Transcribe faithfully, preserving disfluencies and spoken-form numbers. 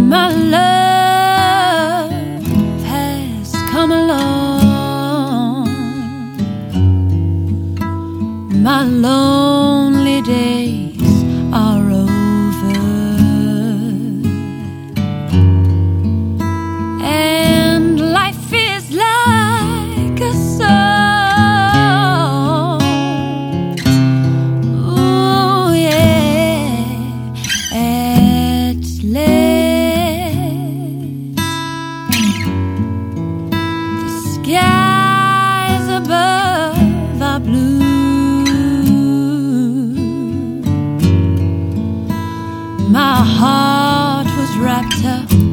My love has come along. My lonely days are over, and life is like a song. Ooh, yeah, at last the skies above are blue. My heart was wrapped up